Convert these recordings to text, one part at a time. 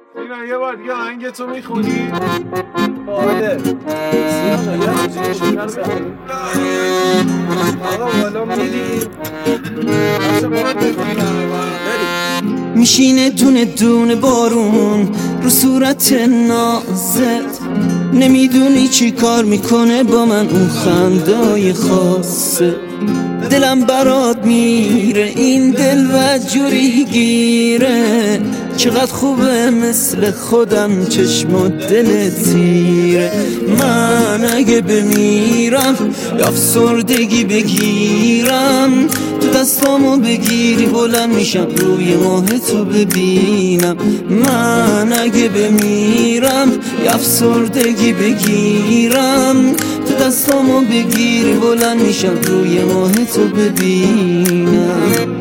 اینا یه بار دیگه آهنگ تو میخونی؟ آره سینا یه همچین شکر بخونی آقا بالا میری نفس باید بخونی میشینه دونه دونه بارون رو صورت نازت، نمیدونی چی کار میکنه با من اون خندای خاصه. دلم برات میره این دل و جوری گیره، چقدر خوبه مثل خودم چشم و دل تیره. من اگه بمیرم یا افسردگی بگیرم، تو دستامو بگیری بلند میشم روی ماه تو ببینم. من اگه بمیرم یا افسردگی بگیرم، تو دستامو بگیری بلند میشم روی ماه تو ببینم.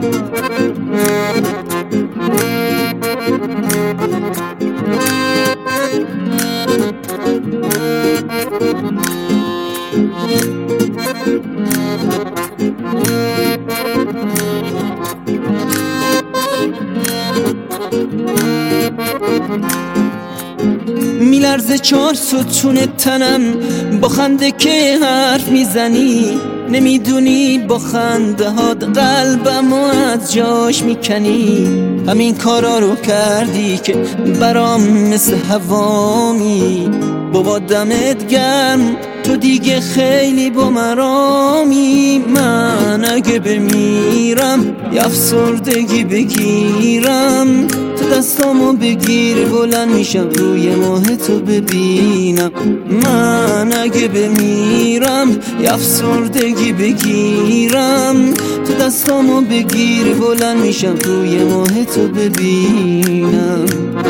میلرزه 4 ستون تنم با خنده که حرف میزنی، نمیدونی با خنده هات قلبمو از جاش میکنی. همین کارا رو کردی که برام مثل هوامی، بابا دمت گرم تو دیگه خیلی با مرامی. من اگه بمیرم یا افسردگی بگیرم، تو دستامو بگیری بلند میشم روی ماه تو ببینم. من اگه بمیرم یا افسردگی بگیرم، تو دستامو بگیری بلند میشم روی ماه تو ببینم.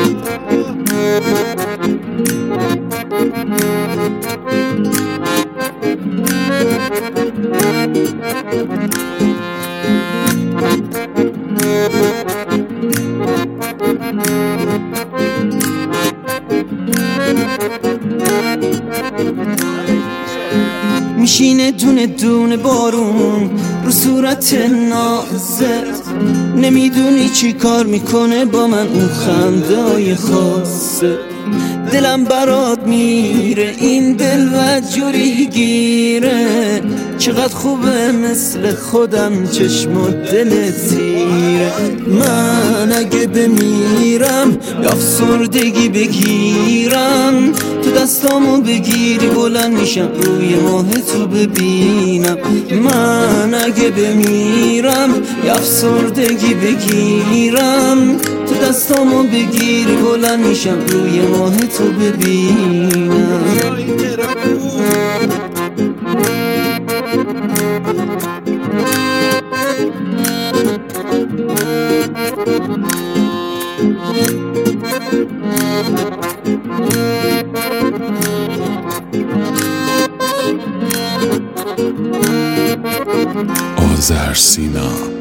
میشینه دونه دونه بارون رو صورت نازت، نمیدونی چی کار میکنه با من اون خندای خاصه. دلم برات میره این دل و جوری گیره، چقدر خوبه مثل خودم چشم و دل تیره. من اگه بمیرم یا افسردگی بگیرم، تو دستامو بگیری بلند میشم روی ماه تو ببینم. من اگه بمیرم یا افسردگی بگیرم، تو دستامو بگیری بلند میشم روی ماه تو ببینم. آذر سینا.